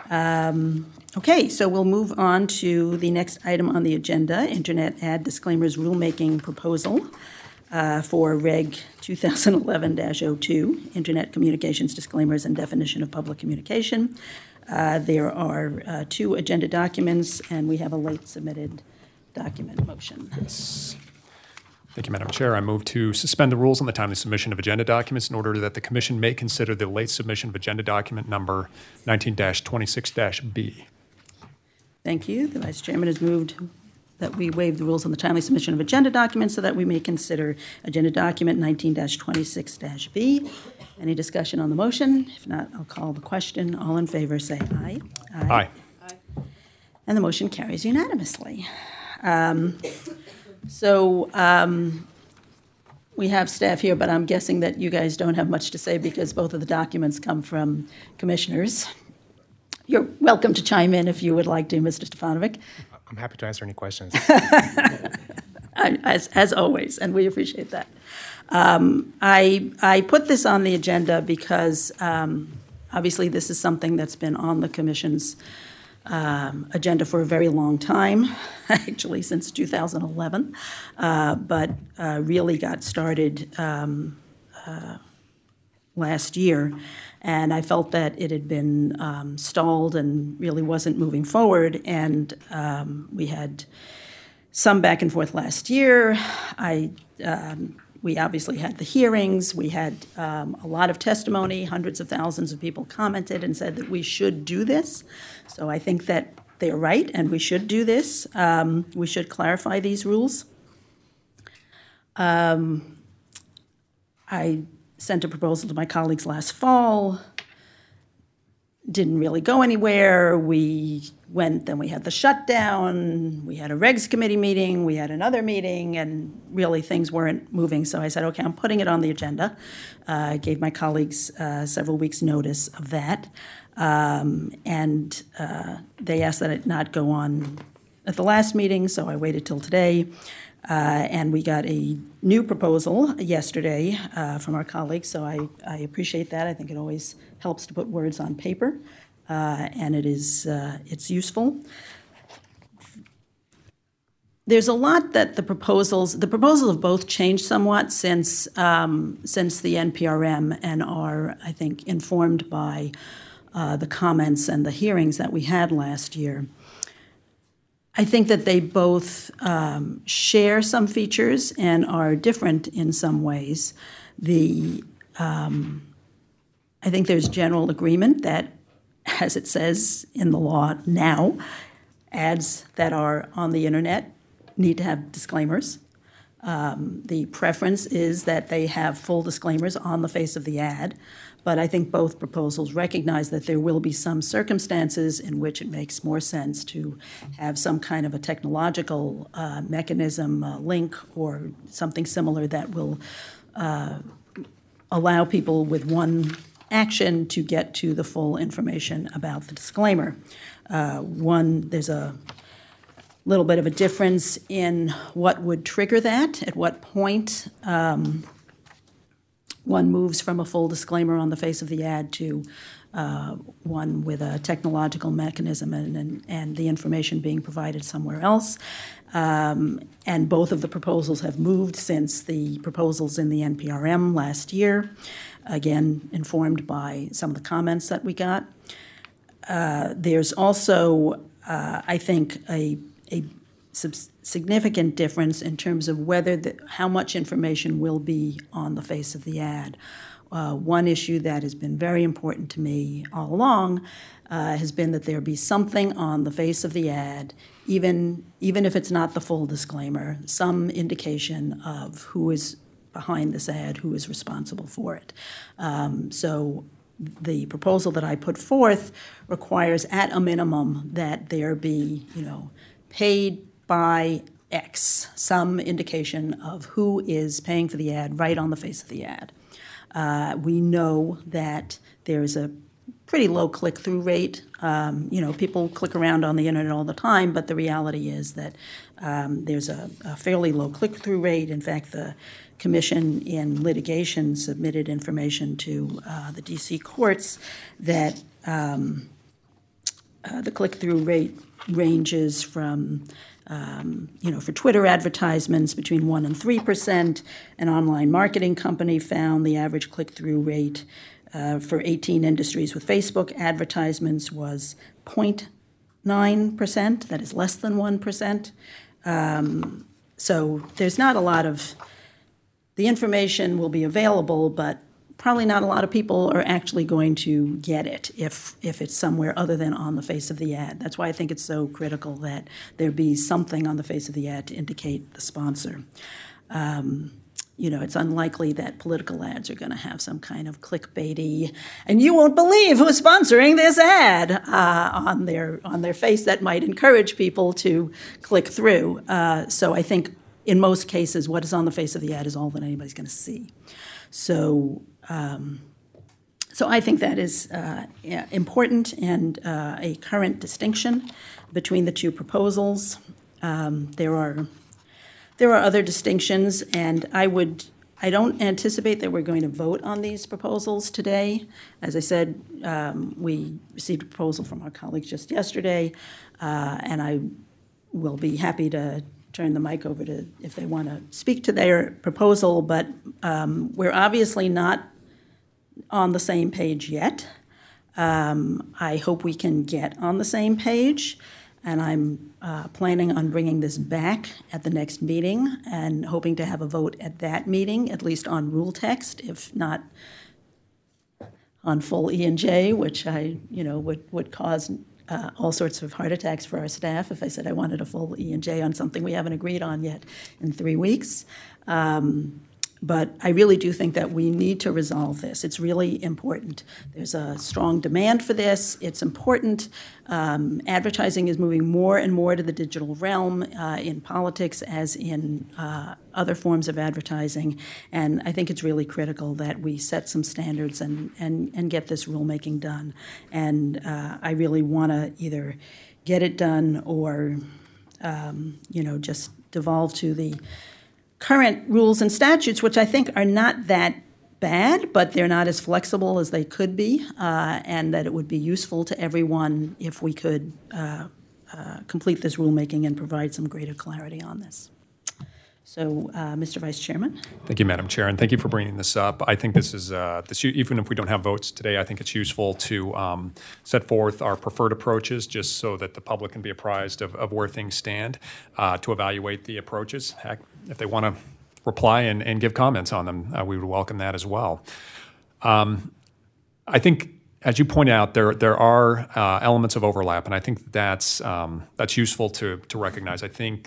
Okay, so we'll move on to the next item on the agenda, Internet Ad Disclaimers Rulemaking Proposal for Reg 2011-02, Internet Communications Disclaimers and Definition of Public Communication. There are two agenda documents, and we have a late submitted document motion. Yes. Thank you, Madam Chair. I move to suspend the rules on the timely submission of agenda documents in order that the Commission may consider the late submission of agenda document number 19-26-B. Thank you. The Vice Chairman has moved that we waive the rules on the timely submission of agenda documents so that we may consider agenda document 19-26-B. Any discussion on the motion? If not, I'll call the question. All in favor say aye. Aye. And the motion carries unanimously. We have staff here, but I'm guessing that you guys don't have much to say because both of the documents come from commissioners. You're welcome to chime in if you would like to, Mr. Stefanovic. I'm happy to answer any questions. As always, and we appreciate that. I put this on the agenda because obviously this is something that's been on the Commission's agenda for a very long time, actually since 2011, but really got started last year. And I felt that it had been stalled and really wasn't moving forward. And we had some back and forth last year. We obviously had the hearings. We had a lot of testimony. Hundreds of thousands of people commented and said that we should do this. So I think that they're right, and we should do this. We should clarify these rules. I sent a proposal to my colleagues last fall. Didn't really go anywhere. We went, then we had the shutdown, we had a regs committee meeting, we had another meeting, and really things weren't moving. So I said, okay, I'm putting it on the agenda. I gave my colleagues several weeks' notice of that. And they asked that it not go on at the last meeting, so I waited till today. And we got a new proposal yesterday from our colleagues, so I appreciate that. I think it always helps to put words on paper, and it's useful. There's a lot that the proposals have both changed somewhat since the NPRM and are, I think, informed by the comments and the hearings that we had last year. I think that they both share some features and are different in some ways. I think there's general agreement that, as it says in the law now, ads that are on the internet need to have disclaimers. The preference is that they have full disclaimers on the face of the ad, but I think both proposals recognize that there will be some circumstances in which it makes more sense to have some kind of a technological mechanism, link, or something similar that will allow people with one action to get to the full information about the disclaimer. There's a little bit of a difference in what would trigger that, at what point one moves from a full disclaimer on the face of the ad to one with a technological mechanism and the information being provided somewhere else. And both of the proposals have moved since the proposals in the NPRM last year, again, informed by some of the comments that we got. There's also, I think, a significant difference in terms of how much information will be on the face of the ad. One issue that has been very important to me all along has been that there be something on the face of the ad, even if it's not the full disclaimer, some indication of who is behind this ad, who is responsible for it. So the proposal that I put forth requires, at a minimum, that there be, paid by X, some indication of who is paying for the ad right on the face of the ad. We know that there's a pretty low click-through rate. People click around on the internet all the time, but the reality is that there's a fairly low click-through rate. In fact, the Commission in litigation submitted information to the D.C. courts that the click-through rate ranges from, for Twitter advertisements between 1% and 3%. An online marketing company found the average click-through rate for 18 industries with Facebook advertisements was 0.9%. That is less than 1%. So there's not a lot of, the information will be available, but probably not a lot of people are actually going to get it if it's somewhere other than on the face of the ad. That's why I think it's so critical that there be something on the face of the ad to indicate the sponsor. It's unlikely that political ads are going to have some kind of clickbaity, and you won't believe who's sponsoring this ad on their face that might encourage people to click through. So I think in most cases, what is on the face of the ad is all that anybody's going to see. So I think that is important and a current distinction between the two proposals. There are other distinctions, and I don't anticipate that we're going to vote on these proposals today. As I said, we received a proposal from our colleagues just yesterday, and I will be happy to turn the mic over to if they want to speak to their proposal, but we're obviously not on the same page yet. I hope we can get on the same page, and I'm planning on bringing this back at the next meeting and hoping to have a vote at that meeting, at least on rule text, if not on full E&J, which would cause all sorts of heart attacks for our staff if I said I wanted a full E&J on something we haven't agreed on yet in 3 weeks. But I really do think that we need to resolve this. It's really important. There's a strong demand for this. It's important. Advertising is moving more and more to the digital realm in politics as in other forms of advertising. And I think it's really critical that we set some standards and get this rulemaking done. And I really want to either get it done or, just devolve to the current rules and statutes, which I think are not that bad, but they're not as flexible as they could be, and that it would be useful to everyone if we could complete this rulemaking and provide some greater clarity on this. So, Mr. Vice Chairman. Thank you, Madam Chair, and thank you for bringing this up. I think this is, even if we don't have votes today, I think it's useful to set forth our preferred approaches just so that the public can be apprised of where things stand, to evaluate the approaches. Heck, if they want to reply and give comments on them, we would welcome that as well. I think, as you point out, there are elements of overlap, and I think that's useful to recognize. I think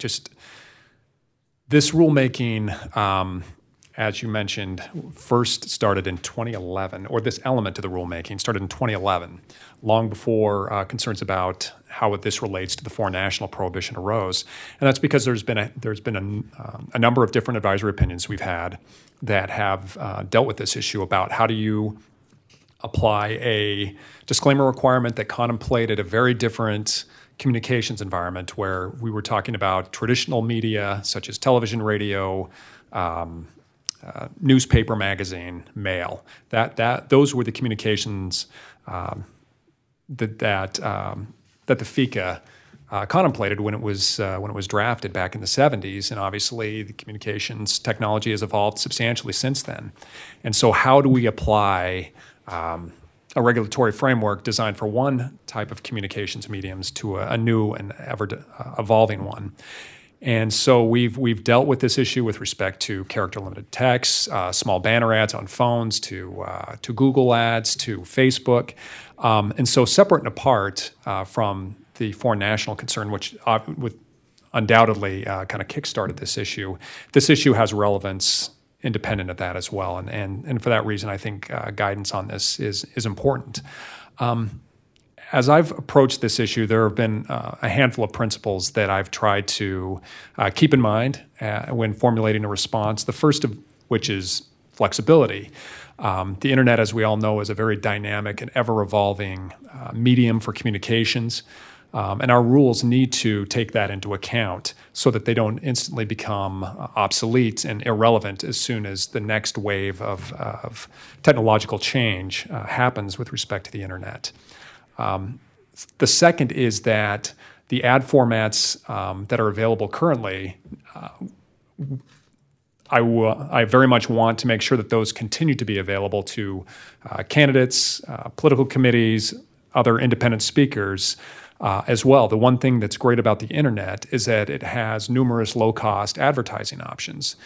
this rulemaking, as you mentioned, first started in 2011, or this element to the rulemaking started in 2011, long before concerns about how this relates to the foreign national prohibition arose. And that's because there's been a number of different advisory opinions we've had that have dealt with this issue about how do you apply a disclaimer requirement that contemplated a very different communications environment where we were talking about traditional media such as television, radio, newspaper, magazine, mail. Those were the communications that the FICA contemplated when it was drafted back in the 70s, and obviously the communications technology has evolved substantially since then. And so, how do we apply a regulatory framework designed for one type of communications mediums to a new and ever evolving one? And so we've dealt with this issue with respect to character-limited text, small banner ads on phones, to Google ads, to Facebook. And so separate and apart from the foreign national concern, which undoubtedly kind of kickstarted this issue has relevance independent of that as well. And for that reason, I think guidance on this is important. As I've approached this issue, there have been a handful of principles that I've tried to keep in mind when formulating a response, the first of which is flexibility. The internet, as we all know, is a very dynamic and ever-evolving medium for communications. And our rules need to take that into account so that they don't instantly become obsolete and irrelevant as soon as the next wave of technological change happens with respect to the internet. The second is that the ad formats that are available currently, I very much want to make sure that those continue to be available to candidates, political committees, other independent speakers as well. The one thing that's great about the internet is that it has numerous low-cost advertising options.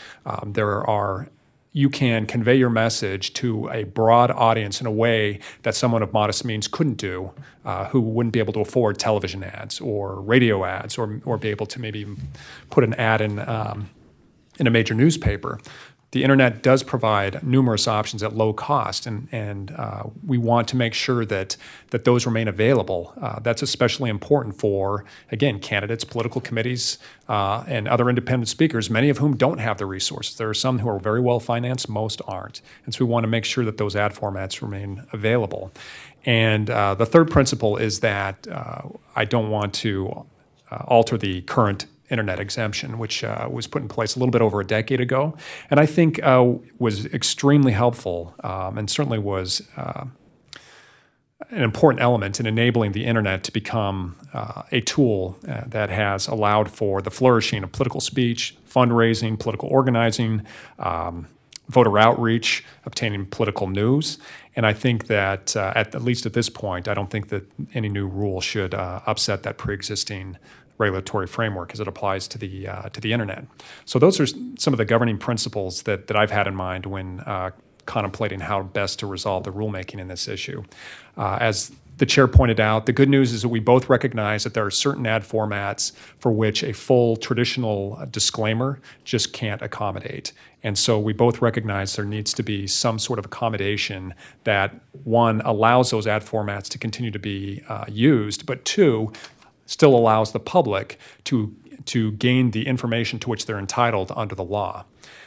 You can convey your message to a broad audience in a way that someone of modest means couldn't do, who wouldn't be able to afford television ads or radio ads or be able to maybe put an ad in a major newspaper. The internet does provide numerous options at low cost, and we want to make sure that those remain available. That's especially important for, again, candidates, political committees, and other independent speakers, many of whom don't have the resources. There are some who are very well financed, most aren't. And so we want to make sure that those ad formats remain available. And the third principle is that I don't want to alter the current internet exemption, which was put in place a little bit over a decade ago, and I think was extremely helpful and certainly was an important element in enabling the internet to become a tool that has allowed for the flourishing of political speech, fundraising, political organizing, voter outreach, obtaining political news. And I think that at least at this point, I don't think that any new rule should upset that pre-existing regulatory framework as it applies to the internet. So those are some of the governing principles that I've had in mind when contemplating how best to resolve the rulemaking in this issue. As the chair pointed out, the good news is that we both recognize that there are certain ad formats for which a full traditional disclaimer just can't accommodate. And so we both recognize there needs to be some sort of accommodation that, one, allows those ad formats to continue to be used, but two, still allows the public to gain the information to which they're entitled under the law.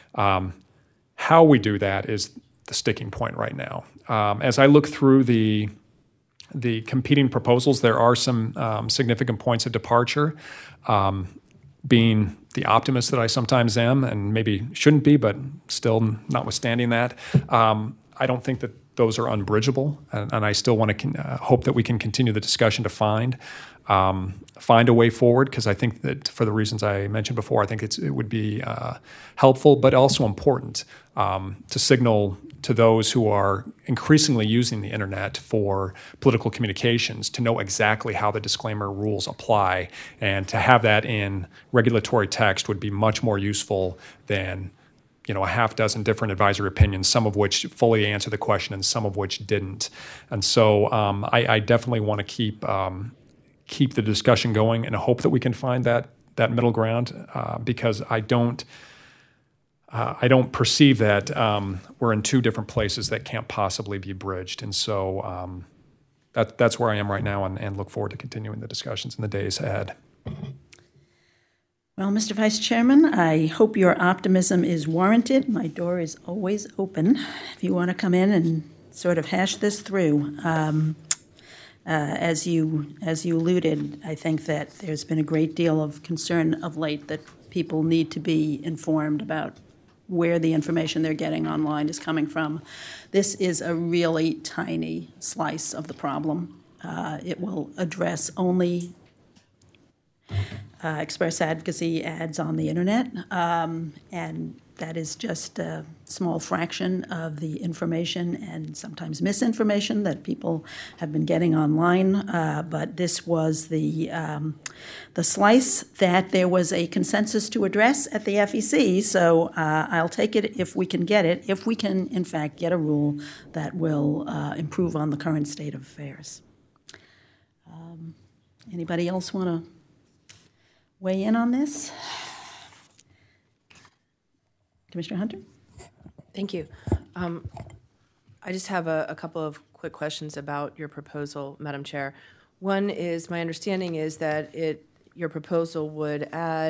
How we do that is the sticking point right now. As I look through the competing proposals, there are some significant points of departure. Being the optimist that I sometimes am, and maybe shouldn't be, but still notwithstanding that, I don't think that those are unbridgeable, and I still want to hope that we can continue the discussion to find a way forward, because I think that for the reasons I mentioned before, I think it would be helpful, but also important to signal to those who are increasingly using the internet for political communications to know exactly how the disclaimer rules apply, and to have that in regulatory text would be much more useful than a half dozen different advisory opinions, some of which fully answer the question and some of which didn't. And so I definitely want to keep the discussion going and hope that we can find that middle ground, because I don't perceive that we're in two different places that can't possibly be bridged. And so that's where I am right now, and look forward to continuing the discussions in the days ahead. Well, Mr. Vice Chairman, I hope your optimism is warranted. My door is always open if you want to come in and sort of hash this through. As you alluded, I think that there's been a great deal of concern of late that people need to be informed about where the information they're getting online is coming from. This is a really tiny slice of the problem. It will address only express advocacy ads on the internet, and that is just a small fraction of the information and sometimes misinformation that people have been getting online. But this was the slice that there was a consensus to address at the FEC. So I'll take it if we can get it, if we can, in fact, get a rule that will improve on the current state of affairs. Anybody else want to weigh in on this? Commissioner Hunter? Thank you. I just have a couple of quick questions about your proposal, Madam Chair. One is, my understanding is that your proposal would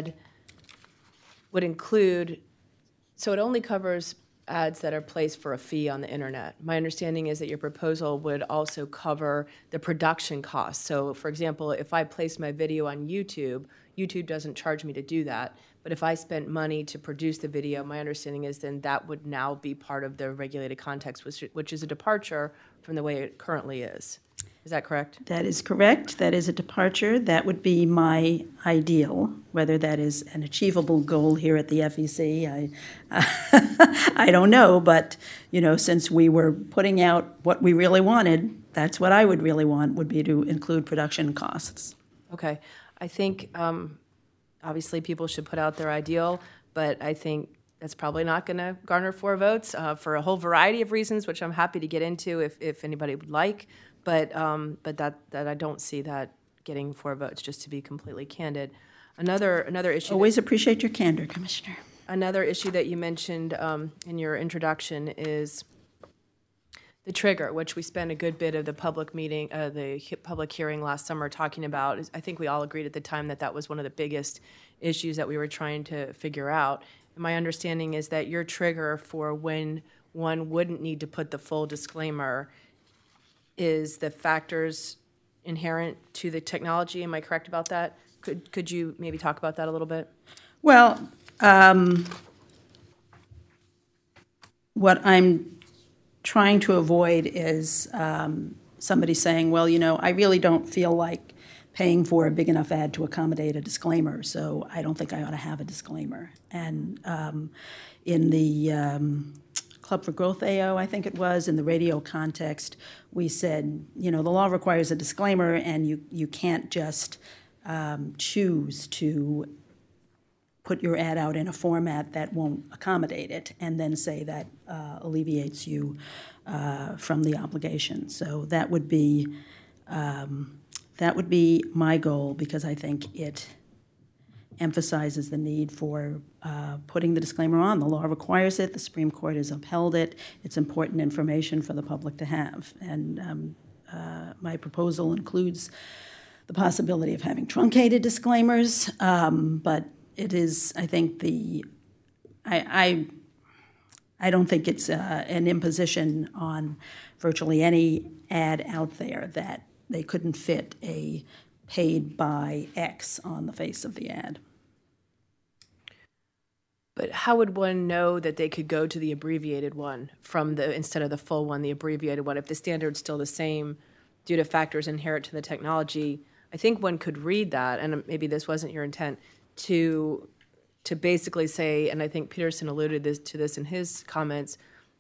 include, so it only covers ads that are placed for a fee on the internet. My understanding is that your proposal would also cover the production costs. So, for example, if I place my video on YouTube, YouTube doesn't charge me to do that. But if I spent money to produce the video, my understanding is then that would now be part of the regulated context, which is a departure from the way it currently is. Is that correct? That is correct. That is a departure. That would be my ideal. Whether that is an achievable goal here at the FEC, I don't know. But, since we were putting out what we really wanted, that's what I would really want, would be to include production costs. Okay. I think, obviously, people should put out their ideal, but I think that's probably not going to garner 4 votes for a whole variety of reasons, which I'm happy to get into if anybody would like. But that I don't see that getting 4 votes, just to be completely candid. Another issue. Always appreciate your candor, Commissioner. Another issue that you mentioned in your introduction is the trigger, which we spent a good bit of the public meeting, public hearing last summer talking about. I think we all agreed at the time that was one of the biggest issues that we were trying to figure out. And my understanding is that your trigger for when one wouldn't need to put the full disclaimer is the factors inherent to the technology. Am I correct about that? Could you maybe talk about that a little bit? Well, what I'm trying to avoid is somebody saying, well, I really don't feel like paying for a big enough ad to accommodate a disclaimer, so I don't think I ought to have a disclaimer. And in the Club for Growth AO, I think it was, in the radio context, we said, the law requires a disclaimer, and you can't just choose to put your ad out in a format that won't accommodate it and then say that alleviates you from the obligation. So that would be my goal, because I think it emphasizes the need for putting the disclaimer on. The law requires it. The Supreme Court has upheld it. It's important information for the public to have. And my proposal includes the possibility of having truncated disclaimers, but it is, I think, I don't think it's an imposition on virtually any ad out there that they couldn't fit a paid by X on the face of the ad. But how would one know that they could go to the abbreviated one instead of the full one, the abbreviated one, if the standard's still the same due to factors inherent to the technology? I think one could read that, and maybe this wasn't your intent, to basically say, and I think Peterson alluded to this in his comments,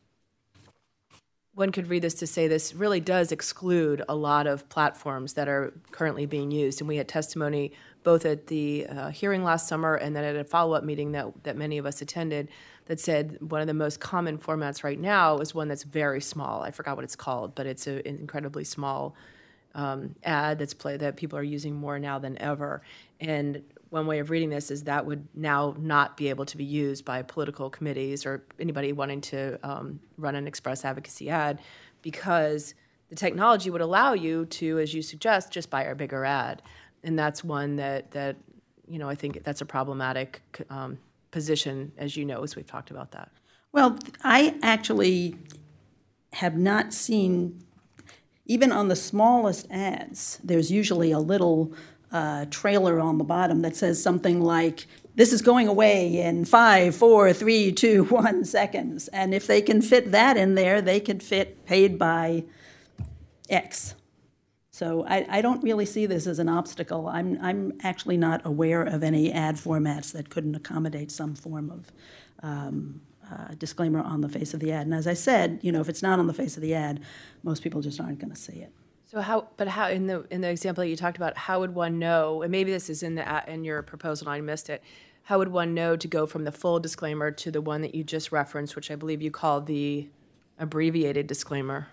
one could read this to say this really does exclude a lot of platforms that are currently being used. And we had testimony both at the hearing last summer and then at a follow-up meeting that many of us attended that said one of the most common formats right now is one that's very small. I forgot what it's called, but it's an incredibly small ad that people are using more now than ever. And one way of reading this is that would now not be able to be used by political committees or anybody wanting to run an express advocacy ad, because the technology would allow you to, as you suggest, just buy a bigger ad. And that's one that I think that's a problematic position, as you know, as we've talked about that. Well, I actually have not seen, even on the smallest ads, there's usually a little trailer on the bottom that says something like, this is going away in 5, 4, 3, 2, 1 seconds. And if they can fit that in there, they could fit paid by X. So I don't really see this as an obstacle. I'm actually not aware of any ad formats that couldn't accommodate some form of disclaimer on the face of the ad. And as I said, if it's not on the face of the ad, most people just aren't going to see it. So how in the example that you talked about, how would one know, and maybe this is in your proposal and I missed it, how would one know to go from the full disclaimer to the one that you just referenced, which I believe you called the abbreviated disclaimer?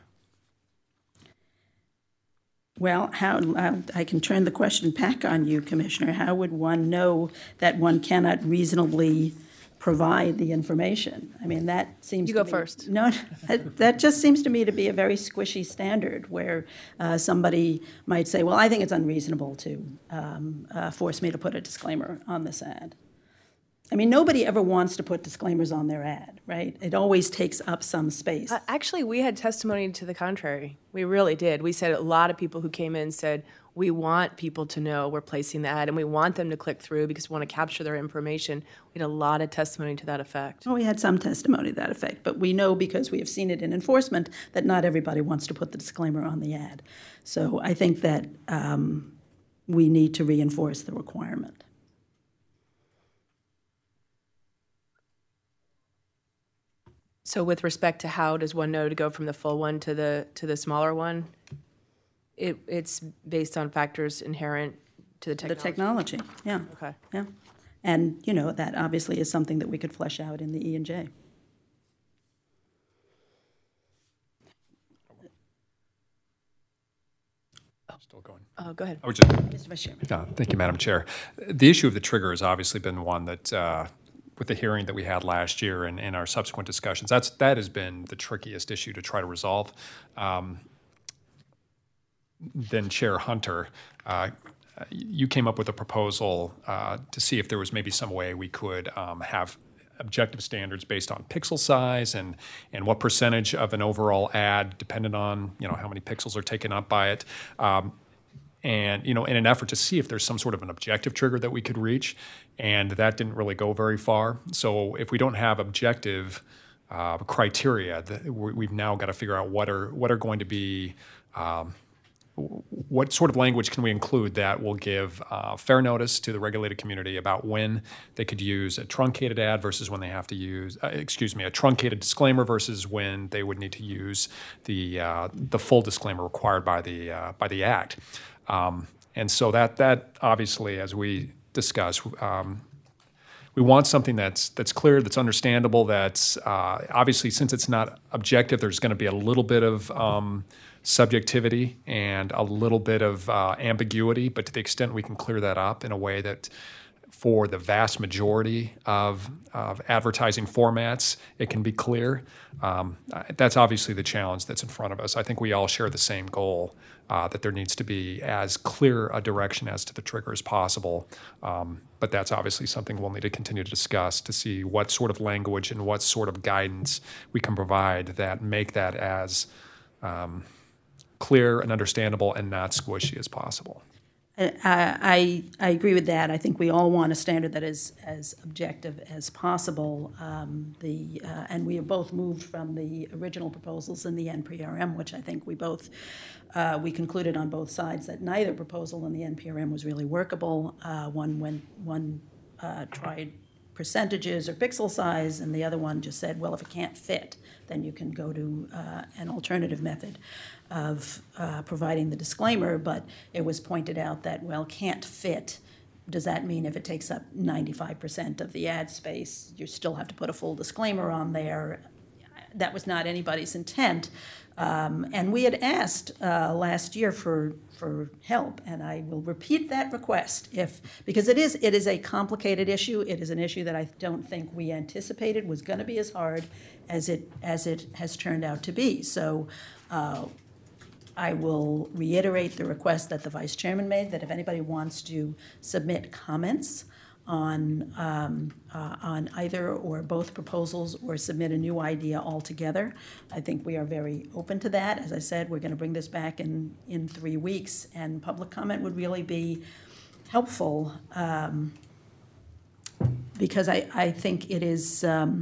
Well, I can turn the question back on you, Commissioner. How would one know that one cannot reasonably provide the information? I mean, that seems You go first. No, that just seems to me to be a very squishy standard where somebody might say, well, I think it's unreasonable to force me to put a disclaimer on this ad. I mean, nobody ever wants to put disclaimers on their ad, right? It always takes up some space. Actually, we had testimony to the contrary. We really did. We said a lot of people who came in said, we want people to know we're placing the ad, and we want them to click through because we want to capture their information. We had a lot of testimony to that effect. Well, we had some testimony to that effect, but we know because we have seen it in enforcement that not everybody wants to put the disclaimer on the ad. So I think that we need to reinforce the requirement. So with respect to how does one know to go from the full one to the smaller one, it's based on factors inherent to the technology. The technology, yeah. Okay. Yeah. And, you know, that obviously is something that we could flesh out in the E&J. Still going. Go ahead. I would just, Mr. Vice Chairman. thank you, Madam Chair. The issue of the trigger has obviously been one that, with the hearing that we had last year and in our subsequent discussions, that has been the trickiest issue to try to resolve. Then Chair Hunter, you came up with a proposal to see if there was maybe some way we could have objective standards based on pixel size and what percentage of an overall ad depended on, you know, how many pixels are taken up by it. And, you know, in an effort to see if there's some sort of an objective trigger that we could reach, and that didn't really go very far. So if we don't have objective criteria, we've now got to figure out what are going to be what sort of language can we include that will give fair notice to the regulated community about when they could use a truncated ad versus when they have to use, a truncated disclaimer versus when they would need to use the full disclaimer required by the Act. And so that obviously, as we discuss, we want something that's clear, that's understandable, that's obviously, since it's not objective, there's going to be a little bit of subjectivity and a little bit of ambiguity, but to the extent we can clear that up in a way that for the vast majority of advertising formats, it can be clear. That's obviously the challenge that's in front of us. I think we all share the same goal, that there needs to be as clear a direction as to the trigger as possible. But that's obviously something we'll need to continue to discuss to see what sort of language and what sort of guidance we can provide that make that as clear and understandable and not squishy as possible. I agree with that. I think we all want a standard that is as objective as possible. And we have both moved from the original proposals in the NPRM, which I think we we concluded on both sides that neither proposal in the NPRM was really workable. One tried percentages or pixel size, and the other one just said, well, if it can't fit, then you can go to an alternative method of providing the disclaimer. But it was pointed out that, well, can't fit, does that mean if it takes up 95% of the ad space, you still have to put a full disclaimer on there? That was not anybody's intent. And we had asked last year for help, and I will repeat that request because it is a complicated issue. It is an issue that I don't think we anticipated was going to be as hard as it has turned out to be. So I will reiterate the request that the Vice Chairman made, that if anybody wants to submit comments on either or both proposals or submit a new idea altogether, I think we are very open to that. As I said, we're going to bring this back in 3 weeks, and public comment would really be helpful because I think it is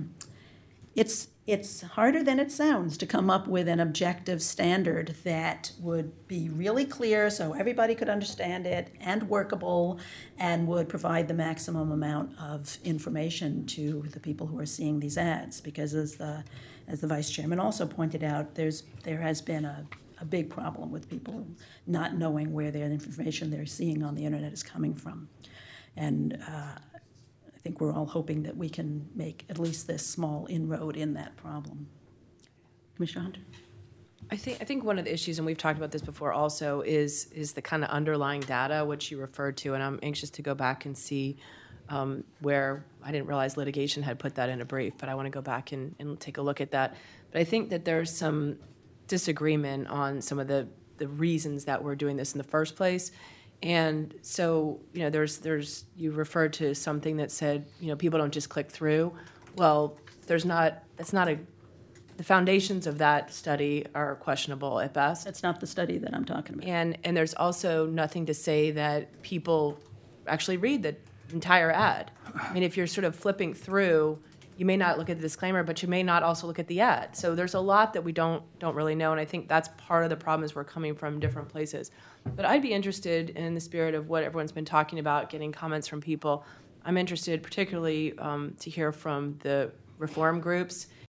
it's harder than it sounds to come up with an objective standard that would be really clear so everybody could understand it and workable and would provide the maximum amount of information to the people who are seeing these ads. Because as the Vice Chairman also pointed out, there has been a big problem with people not knowing where their information they're seeing on the internet is coming from. And I think we're all hoping that we can make at least this small inroad in that problem. Commissioner Hunter? I think one of the issues, and we've talked about this before also, is the kind of underlying data which you referred to, and I'm anxious to go back and see where I didn't realize litigation had put that in a brief, but I want to go back and take a look at that. But I think that there's some disagreement on some of the reasons that we're doing this in the first place. And so, you know, there's you referred to something that said, you know, people don't just click through. Well, that's not a the foundations of that study are questionable at best. That's not the study that I'm talking about. And there's also nothing to say that people actually read the entire ad. I mean, if you're sort of flipping through, you may not look at the disclaimer, but you may not also look at the ad. So there's a lot that we don't really know, and I think that's part of the problem is we're coming from different places. But I'd be interested in the spirit of what everyone's been talking about, getting comments from people. I'm interested particularly to hear from the reform groups